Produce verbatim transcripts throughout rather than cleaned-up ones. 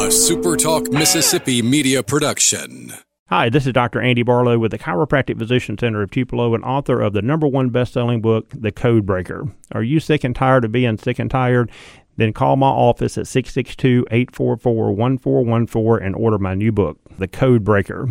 SuperTalk Mississippi media production. Hi, this is Doctor Andy Barlow with the Chiropractic Physician Center of Tupelo and author of the number one best-selling book, The Code Breaker. Are you sick and tired of being sick and tired? Then call my office at six six two, eight four four, one four one four and order my new book, The Code Breaker.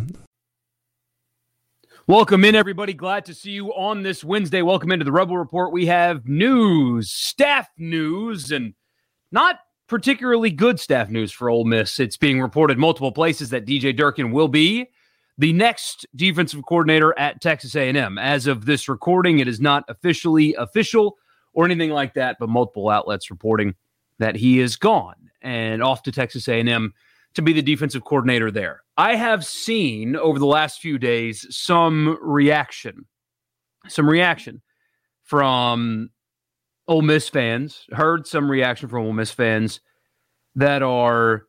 Welcome in, everybody. Glad to see you on this Wednesday. Welcome into the Rebel Report. We have news, staff news, and not particularly good staff news for Ole Miss. It's being reported multiple places that D J Durkin will be the next defensive coordinator at Texas A and M. As of this recording, it is not officially official or anything like that, but multiple outlets reporting that he is gone and off to Texas A and M to be the defensive coordinator there. I have seen over the last few days some reaction, some reaction from Ole Miss fans, heard some reaction from Ole Miss fans that are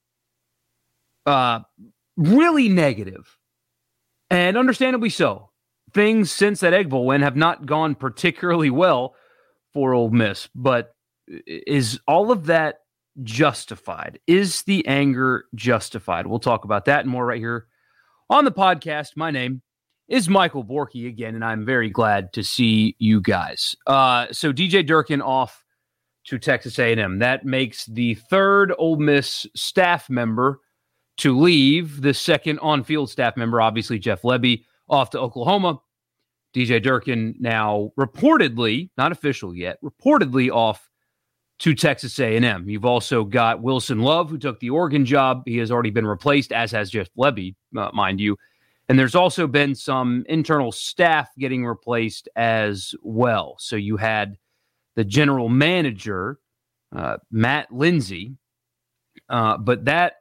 uh, really negative, and understandably so. Things since that Egg Bowl win have not gone particularly well for Ole Miss, but is all of that justified? Is the anger justified? We'll talk about that and more right here on the podcast. My name is Michael Borky again, and I'm very glad to see you guys. Uh, so D J Durkin off to Texas A and M. That makes the third Ole Miss staff member to leave. The second on-field staff member, obviously Jeff Lebby, off to Oklahoma. D J Durkin now reportedly, not official yet, reportedly off to Texas A and M. You've also got Wilson Love, who took the Oregon job. He has already been replaced, as has Jeff Lebby, uh, mind you. And there's also been some internal staff getting replaced as well. So you had the general manager, uh, Matt Lindsay, uh, but that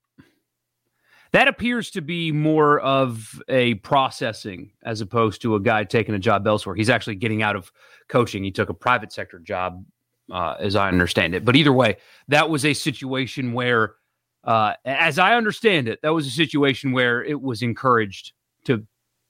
that appears to be more of a processing as opposed to a guy taking a job elsewhere. He's actually getting out of coaching. He took a private sector job, uh, as I understand it. But either way, that was a situation where Uh, as I understand it, that was a situation where it was encouraged to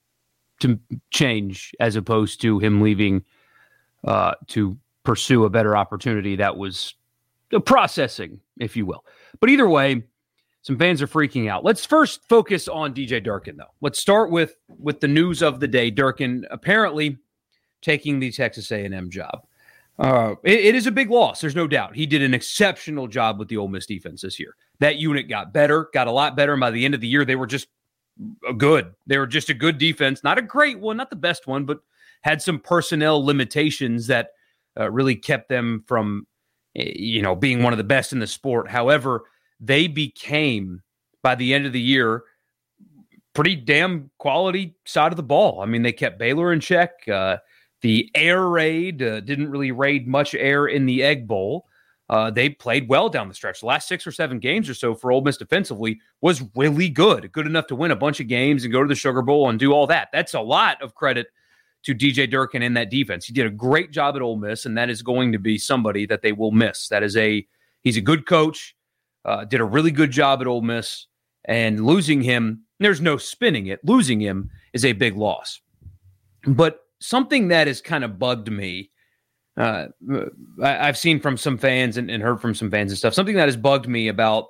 to change as opposed to him leaving uh, to pursue a better opportunity. That was the processing, if you will. But either way, some fans are freaking out. Let's first focus on D J Durkin, though. Let's start with, with the news of the day. Durkin apparently taking the Texas A and M job. Uh, it, it is a big loss. There's no doubt. He did an exceptional job with the Ole Miss defense this year. That unit got better, got a lot better. And by the end of the year, they were just good. They were just a good defense. Not a great one, not the best one, but had some personnel limitations that uh, really kept them from, you know, being one of the best in the sport. However, they became, by the end of the year, pretty damn quality side of the ball. I mean, they kept Baylor in check. Uh, The air raid uh, didn't really raid much air in the Egg Bowl. Uh, they played well down the stretch. The last six or seven games or so for Ole Miss defensively was really good. Good enough to win a bunch of games and go to the Sugar Bowl and do all that. That's a lot of credit to D J Durkin and that defense. He did a great job at Ole Miss, and that is going to be somebody that they will miss. That is a he's a good coach, uh, did a really good job at Ole Miss, and losing him, there's no spinning it. Losing him is a big loss. But something that has kind of bugged me, uh, I, I've seen from some fans and, and heard from some fans and stuff, something that has bugged me about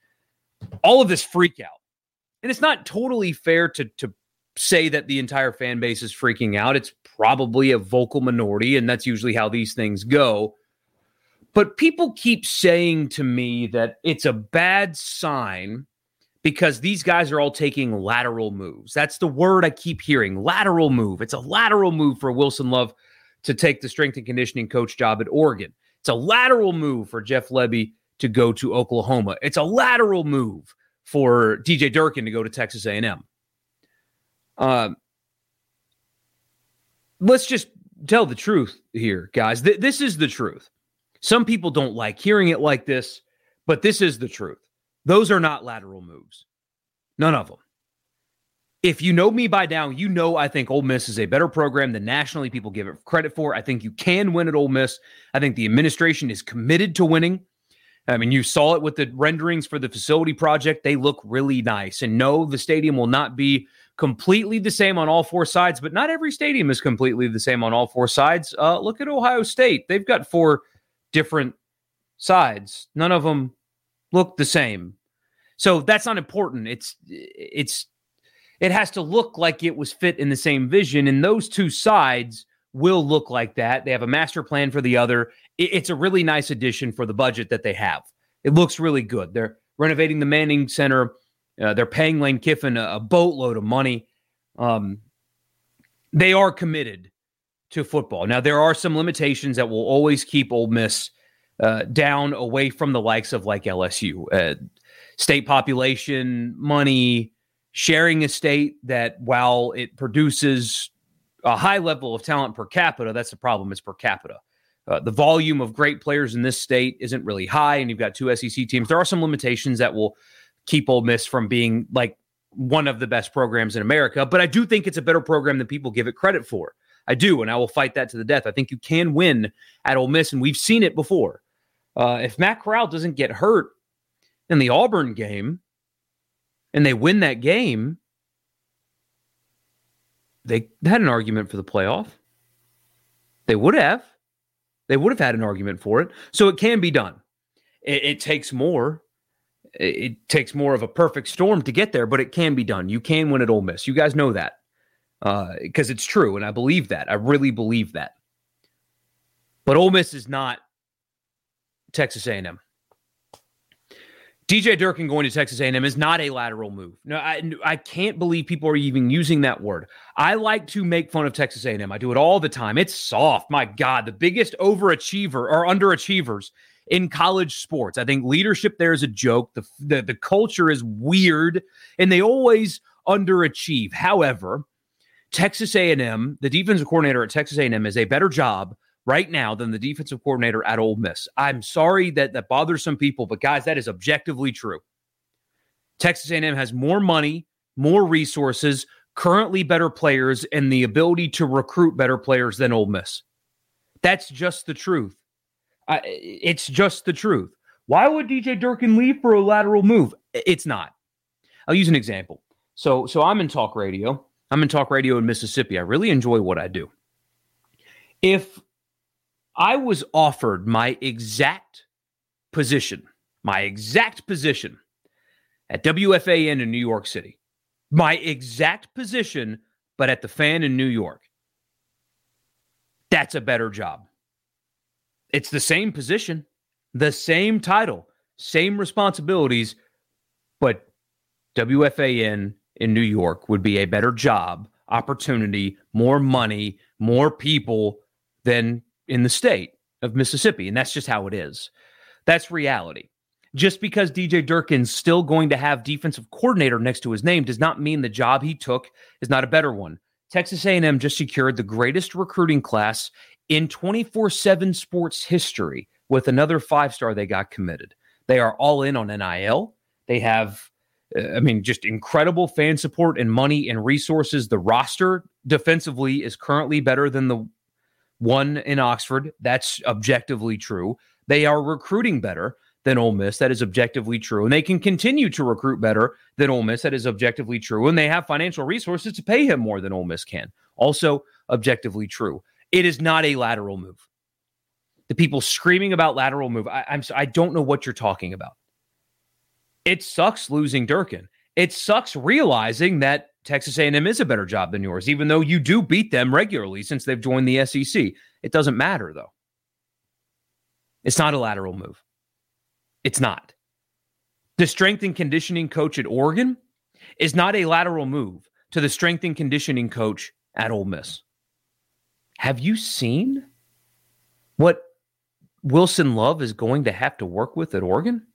all of this freak out. And it's not totally fair to, to say that the entire fan base is freaking out. It's probably a vocal minority, and that's usually how these things go. But people keep saying to me that it's a bad sign because these guys are all taking lateral moves. That's the word I keep hearing, lateral move. It's a lateral move for Wilson Love to take the strength and conditioning coach job at Oregon. It's a lateral move for Jeff Lebby to go to Oklahoma. It's a lateral move for D J Durkin to go to Texas A and M. Um, let's just tell the truth here, guys. Th- this is the truth. Some people don't like hearing it like this, but this is the truth. Those are not lateral moves. None of them. If you know me by now, you know I think Ole Miss is a better program than nationally people give it credit for. I think you can win at Ole Miss. I think the administration is committed to winning. I mean, you saw it with the renderings for the facility project. They look really nice. And no, the stadium will not be completely the same on all four sides, but not every stadium is completely the same on all four sides. Uh, look at Ohio State. They've got four different sides. None of them look the same. So that's not important. It's it's it has to look like it was fit in the same vision, and those two sides will look like that. They have a master plan for the other. It's a really nice addition for the budget that they have. It looks really good. They're renovating the Manning Center. Uh, they're paying Lane Kiffin a, a boatload of money. Um, they are committed to football. Now, there are some limitations that will always keep Ole Miss uh, down away from the likes of like L S U. Uh, state population, money, sharing a state that while it produces a high level of talent per capita, that's the problem. It's per capita. Uh, the volume of great players in this state isn't really high, and you've got two S E C teams. There are some limitations that will keep Ole Miss from being like one of the best programs in America, but I do think it's a better program than people give it credit for. I do, and I will fight that to the death. I think you can win at Ole Miss, and we've seen it before. Uh, if Matt Corral doesn't get hurt in the Auburn game, and they win that game, they had an argument for the playoff. They would have. They would have had an argument for it. So it can be done. It, it takes more. It, it takes more of a perfect storm to get there, but it can be done. You can win at Ole Miss. You guys know that because uh, it's true, and I believe that. I really believe that. But Ole Miss is not Texas A and M. D J Durkin going to Texas A and M is not a lateral move. No, I, I can't believe people are even using that word. I like to make fun of Texas A and M. I do it all the time. It's soft. My God, the biggest overachiever or underachievers in college sports. I think leadership there is a joke. The, the, the culture is weird, and they always underachieve. However, Texas A and M, the defensive coordinator at Texas A and M, is a better job right now than the defensive coordinator at Ole Miss. I'm sorry that that bothers some people, but guys, that is objectively true. Texas A and M has more money, more resources, currently better players, and the ability to recruit better players than Ole Miss. That's just the truth. Uh, it's just the truth. Why would D J Durkin leave for a lateral move? It's not. I'll use an example. So, so I'm in talk radio. I'm in talk radio in Mississippi. I really enjoy what I do. If I was offered my exact position, my exact position at W F A N in New York City, my exact position, but at the Fan in New York, that's a better job. It's the same position, the same title, same responsibilities, but W F A N in New York would be a better job, opportunity, more money, more people than in the state of Mississippi. And that's just how it is. That's reality. Just because D J Durkin's still going to have defensive coordinator next to his name does not mean the job he took is not a better one. Texas A and M just secured the greatest recruiting class in twenty-four seven sports history with another five-star they got committed. They are all in on N I L. They have, uh, I mean, just incredible fan support and money and resources. The roster defensively is currently better than the one in Oxford. That's objectively true. They are recruiting better than Ole Miss. That is objectively true. And they can continue to recruit better than Ole Miss. That is objectively true. And they have financial resources to pay him more than Ole Miss can. Also objectively true. It is not a lateral move. The people screaming about lateral move, I, I'm I don't know what you're talking about. It sucks losing Durkin. It sucks realizing that Texas A and M is a better job than yours, even though you do beat them regularly since they've joined the S E C. It doesn't matter, though. It's not a lateral move. It's not. The strength and conditioning coach at Oregon is not a lateral move to the strength and conditioning coach at Ole Miss. Have you seen what Wilson Love is going to have to work with at Oregon?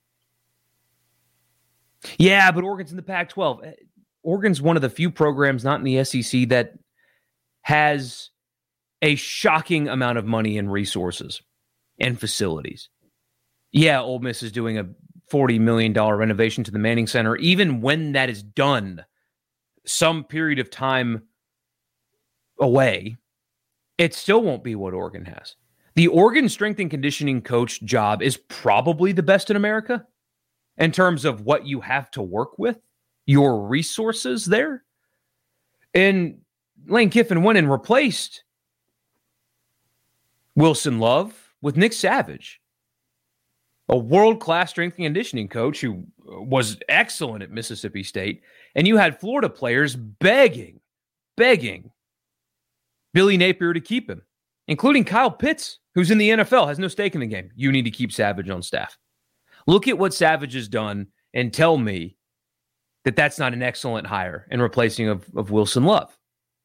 Yeah, but Oregon's in the Pac twelve. Oregon's one of the few programs not in the S E C that has a shocking amount of money and resources and facilities. Yeah, Ole Miss is doing a forty million dollars renovation to the Manning Center. Even when that is done, some period of time away, it still won't be what Oregon has. The Oregon strength and conditioning coach job is probably the best in America in terms of what you have to work with, your resources there. And Lane Kiffin went and replaced Wilson Love with Nick Savage, a world-class strength and conditioning coach who was excellent at Mississippi State, and you had Florida players begging, begging Billy Napier to keep him, including Kyle Pitts, who's in the N F L, has no stake in the game. You need to keep Savage on staff. Look at what Savage has done and tell me that that's not an excellent hire in replacing of, of Wilson Love.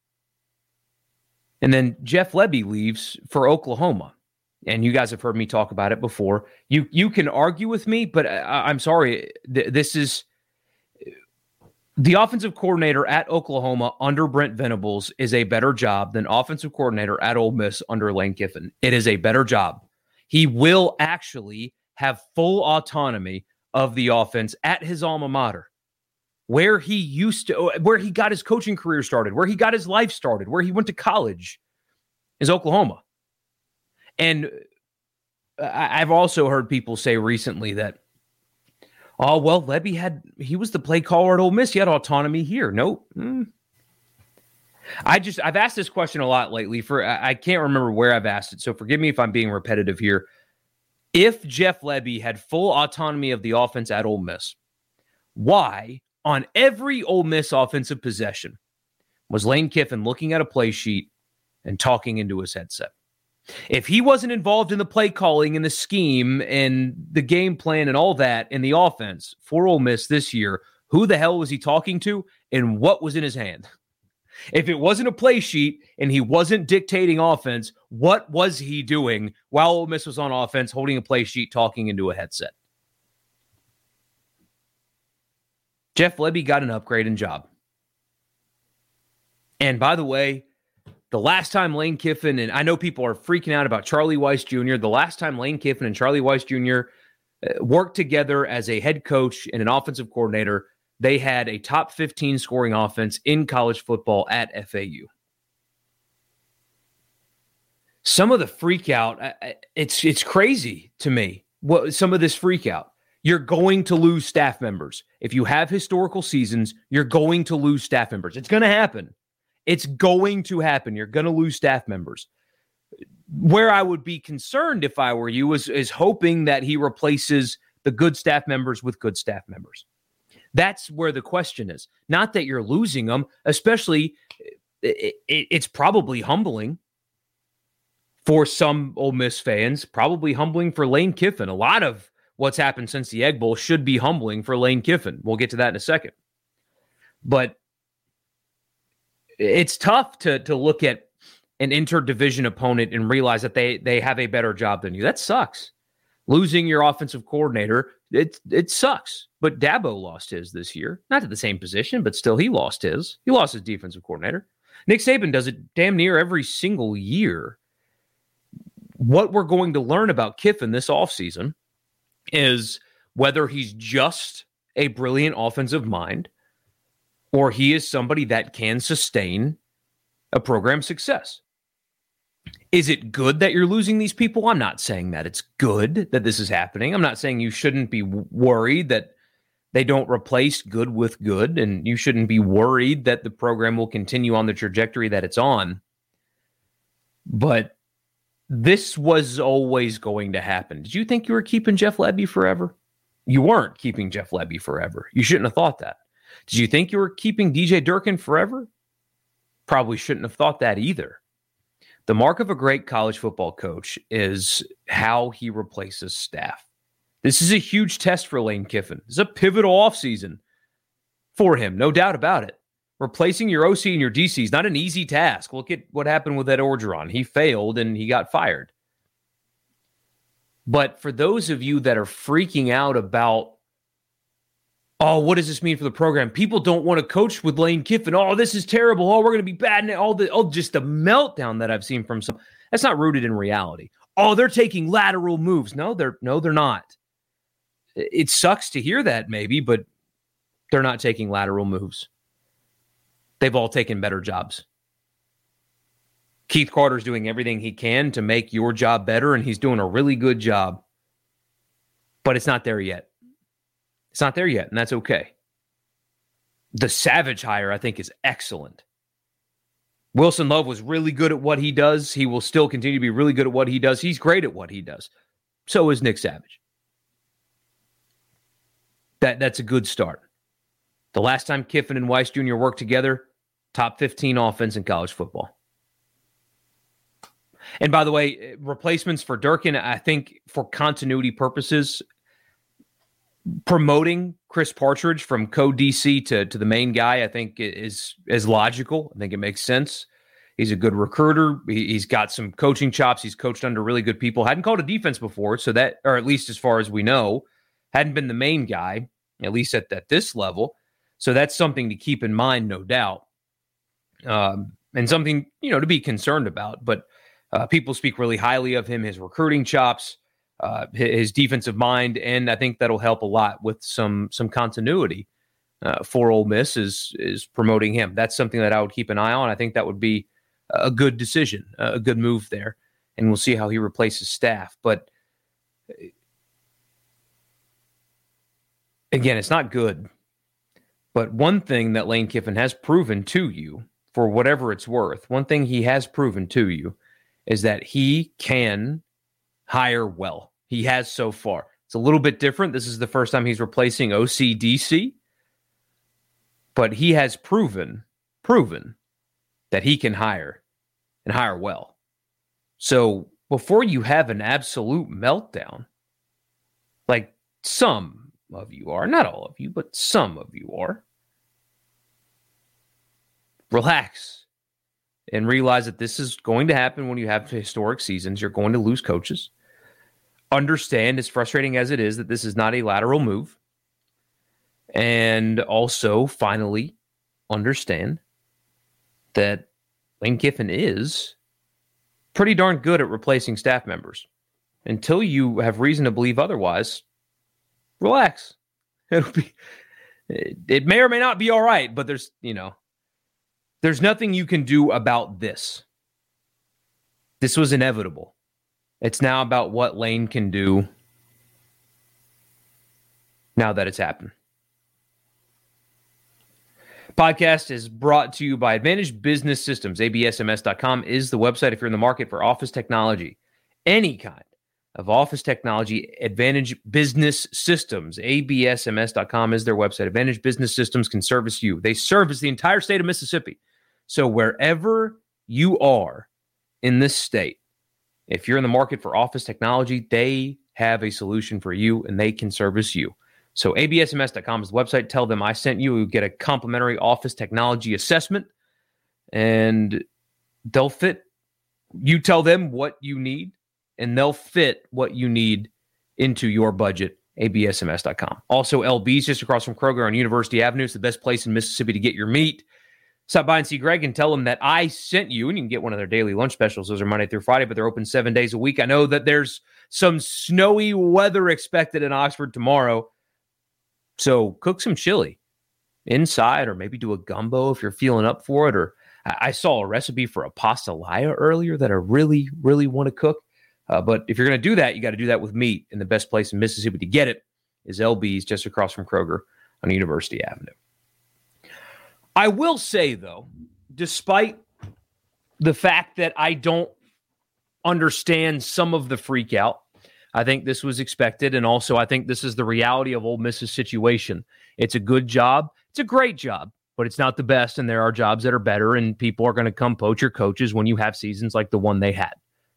And then Jeff Lebby leaves for Oklahoma. And you guys have heard me talk about it before. You you can argue with me, but I, I'm sorry. Th- this is the offensive coordinator at Oklahoma under Brent Venables is a better job than offensive coordinator at Ole Miss under Lane Kiffin. It is a better job. He will actually have full autonomy of the offense at his alma mater, where he used to, where he got his coaching career started, where he got his life started, where he went to college, is Oklahoma. And I've also heard people say recently that, oh, well, Lebby had, he was the play caller at Ole Miss. He had autonomy here. Nope. Mm. I just, I've asked this question a lot lately. For I can't remember where I've asked it, so forgive me if I'm being repetitive here. If Jeff Lebby had full autonomy of the offense at Ole Miss, why, on every Ole Miss offensive possession, was Lane Kiffin looking at a play sheet and talking into his headset? If he wasn't involved in the play calling and the scheme and the game plan and all that in the offense for Ole Miss this year, who the hell was he talking to and what was in his hand? If it wasn't a play sheet and he wasn't dictating offense, what was he doing while Ole Miss was on offense, holding a play sheet, talking into a headset? Jeff Lebby got an upgrade in job. And by the way, the last time Lane Kiffin, and I know people are freaking out about Charlie Weis Junior, the last time Lane Kiffin and Charlie Weis Junior worked together as a head coach and an offensive coordinator, they had a top fifteen scoring offense in college football at F A U. Some of the freak out, it's it's crazy to me. What some of this freak out. You're going to lose staff members. If you have historical seasons, you're going to lose staff members. It's going to happen. It's going to happen. You're going to lose staff members. Where I would be concerned if I were you is, is hoping that he replaces the good staff members with good staff members. That's where the question is. Not that you're losing them, especially it, it, it's probably humbling for some Ole Miss fans, probably humbling for Lane Kiffin. A lot of what's happened since the Egg Bowl should be humbling for Lane Kiffin. We'll get to that in a second. But it's tough to, to look at an interdivision opponent and realize that they, they have a better job than you. That sucks. Losing your offensive coordinator, it, it sucks. But Dabo lost his this year. Not to the same position, but still he lost his. He lost his defensive coordinator. Nick Saban does it damn near every single year. What we're going to learn about Kiffin this offseason is whether he's just a brilliant offensive mind or he is somebody that can sustain a program's success. Is it good that you're losing these people? I'm not saying that it's good that this is happening. I'm not saying you shouldn't be worried that they don't replace good with good, and you shouldn't be worried that the program will continue on the trajectory that it's on. But this was always going to happen. Did you think you were keeping Jeff Lebby forever? You weren't keeping Jeff Lebby forever. You shouldn't have thought that. Did you think you were keeping D J Durkin forever? Probably shouldn't have thought that either. The mark of a great college football coach is how he replaces staff. This is a huge test for Lane Kiffin. This is a pivotal offseason for him, no doubt about it. Replacing your O C and your D C is not an easy task. Look at what happened with Ed Orgeron. He failed and he got fired. But for those of you that are freaking out about, oh, what does this mean for the program? People don't want to coach with Lane Kiffin. Oh, this is terrible. Oh, we're going to be bad. And all the, oh, just the meltdown that I've seen from some. That's not rooted in reality. Oh, they're taking lateral moves. No, they're no, they're not. It sucks to hear that maybe, but they're not taking lateral moves. They've all taken better jobs. Keith Carter's doing everything he can to make your job better, and he's doing a really good job. But it's not there yet. It's not there yet, and that's okay. The Savage hire, I think, is excellent. Wilson Love was really good at what he does. He will still continue to be really good at what he does. He's great at what he does. So is Nick Savage. That that's a good start. The last time Kiffin and Weiss Junior worked together, top fifteen offense in college football. And by the way, replacements for Durkin, I think for continuity purposes, promoting Chris Partridge from co-D C to, to the main guy, I think is, is logical. I think it makes sense. He's a good recruiter. He, he's got some coaching chops. He's coached under really good people. Hadn't called a defense before, so that, or at least as far as we know, hadn't been the main guy, at least at, at this level. So that's something to keep in mind, no doubt. Um, and something, you know, to be concerned about. But uh, people speak really highly of him, his recruiting chops, uh, his defensive mind, and I think that'll help a lot with some some continuity uh, for Ole Miss is, is promoting him. That's something that I would keep an eye on. I think that would be a good decision, a good move there, and we'll see how he replaces staff. But again, it's not good. But one thing that Lane Kiffin has proven to you, for whatever it's worth, one thing he has proven to you is that he can hire well. He has so far. It's a little bit different. This is the first time he's replacing O C D C, but he has proven, proven that he can hire and hire well. So before you have an absolute meltdown, like some of you are, not all of you, but some of you are, relax and realize that this is going to happen when you have historic seasons. You're going to lose coaches. Understand, as frustrating as it is, that this is not a lateral move. And also, finally, understand that Lane Kiffin is pretty darn good at replacing staff members. Until you have reason to believe otherwise, relax. It'll be, it may or may not be all right, but there's, you know, there's nothing you can do about this. This was inevitable. It's now about what Lane can do now that it's happened. Podcast is brought to you by Advantage Business Systems. A B S M S dot com is the website if you're in the market for office technology. Any kind of office technology, Advantage Business Systems. A B S M S dot com is their website. Advantage Business Systems can service you. They service the entire state of Mississippi. So wherever you are in this state, if you're in the market for office technology, they have a solution for you and they can service you. So A B S M S dot com is the website. Tell them I sent you. You get a complimentary office technology assessment and they'll fit. You tell them what you need and they'll fit what you need into your budget. A B S M S dot com. Also, L B's just across from Kroger on University Avenue. It's the best place in Mississippi to get your meat. Stop by and see Greg and tell him that I sent you, and you can get one of their daily lunch specials. Those are Monday through Friday, but they're open seven days a week. I know that there's some snowy weather expected in Oxford tomorrow, so cook some chili inside or maybe do a gumbo if you're feeling up for it. Or I saw a recipe for a pastelaya earlier that I really, really want to cook. Uh, but if you're going to do that, you got to do that with meat, and the best place in Mississippi to get it is L B's just across from Kroger on University Avenue. I will say, though, despite the fact that I don't understand some of the freak out, I think this was expected, and also I think this is the reality of Ole Miss's situation. It's a good job. It's a great job, but it's not the best, and there are jobs that are better, and people are going to come poach your coaches when you have seasons like the one they had.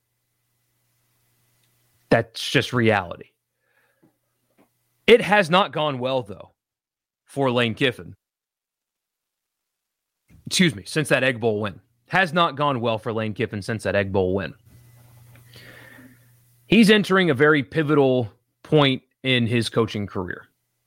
That's just reality. It has not gone well, though, for Lane Kiffin. Excuse me, since that Egg Bowl win. Has not gone well for Lane Kiffin since that Egg Bowl win. He's entering a very pivotal point in his coaching career.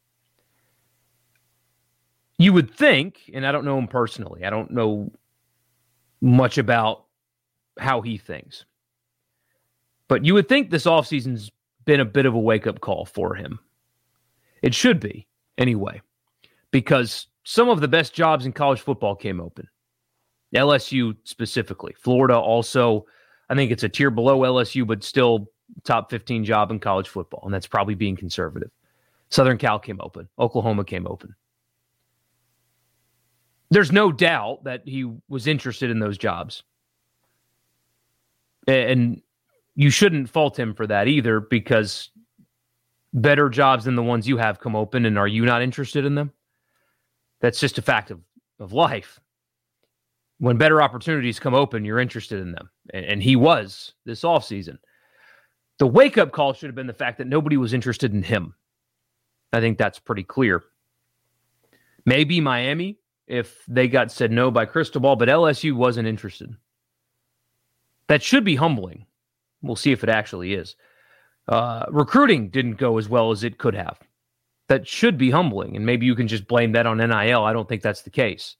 You would think, and I don't know him personally, I don't know much about how he thinks, but you would think this offseason's been a bit of a wake-up call for him. It should be, anyway, because some of the best jobs in college football came open. L S U specifically. Florida also, I think it's a tier below L S U, but still top fifteen job in college football, and that's probably being conservative. Southern Cal came open. Oklahoma came open. There's no doubt that he was interested in those jobs. And you shouldn't fault him for that either, because better jobs than the ones you have come open, and are you not interested in them? That's just a fact of, of life. When better opportunities come open, you're interested in them. And, and he was this offseason. The wake-up call should have been the fact that nobody was interested in him. I think that's pretty clear. Maybe Miami, if they got said no by Cristobal, but L S U wasn't interested. That should be humbling. We'll see if it actually is. Uh, recruiting didn't go as well as it could have. That should be humbling, and maybe you can just blame that on N I L. I don't think that's the case.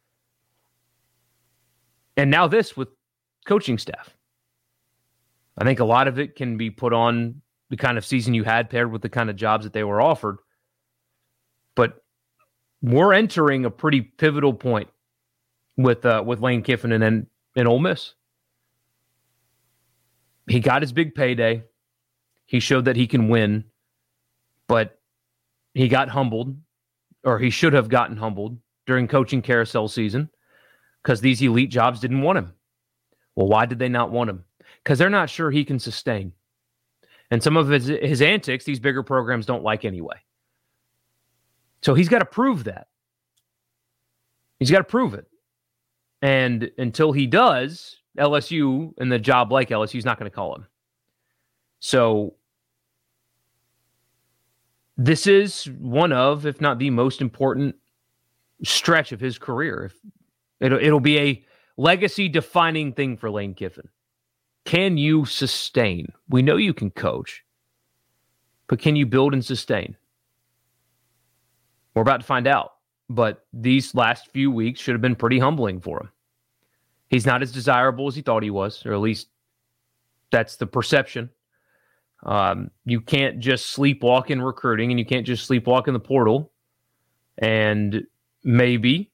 And now this with coaching staff. I think a lot of it can be put on the kind of season you had paired with the kind of jobs that they were offered. But we're entering a pretty pivotal point with uh, with Lane Kiffin and, and, and Ole Miss. He got his big payday. He showed that he can win, but he got humbled, or he should have gotten humbled during coaching carousel season because these elite jobs didn't want him. Well, why did they not want him? Because they're not sure he can sustain. And some of his, his antics, these bigger programs don't like anyway. So he's got to prove that. He's got to prove it. And until he does, L S U and the job like L S U is not going to call him. So this is one of, if not the most important stretch of his career. If it'll, it'll be a legacy-defining thing for Lane Kiffin. Can you sustain? We know you can coach, but can you build and sustain? We're about to find out, but these last few weeks should have been pretty humbling for him. He's not as desirable as he thought he was, or at least that's the perception. Um, you can't just sleepwalk in recruiting, and you can't just sleepwalk in the portal. And maybe,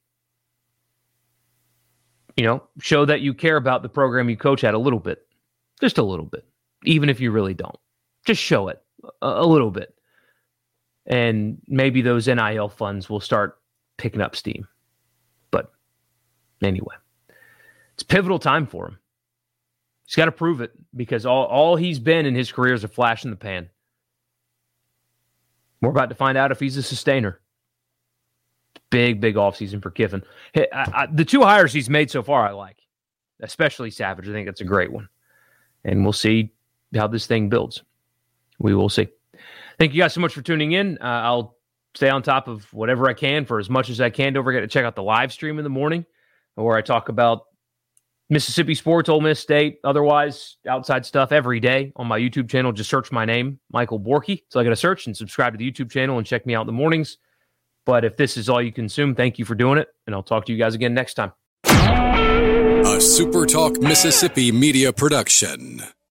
you know, show that you care about the program you coach at a little bit. Just a little bit. Even if you really don't. Just show it a, a little bit. And maybe those N I L funds will start picking up steam. But anyway, it's a pivotal time for him. He's got to prove it, because all, all he's been in his career is a flash in the pan. We're about to find out if he's a sustainer. Big, big offseason for Kiffin. Hey, I, I, the two hires he's made so far I like, especially Savage. I think that's a great one. And we'll see how this thing builds. We will see. Thank you guys so much for tuning in. Uh, I'll stay on top of whatever I can for as much as I can. Don't forget to check out the live stream in the morning where I talk about Mississippi sports, Ole Miss State, otherwise outside stuff every day on my YouTube channel. Just search my name, Michael Borky. So I got to search and subscribe to the YouTube channel and check me out in the mornings. But if this is all you consume, thank you for doing it. And I'll talk to you guys again next time. A SuperTalk Mississippi media production.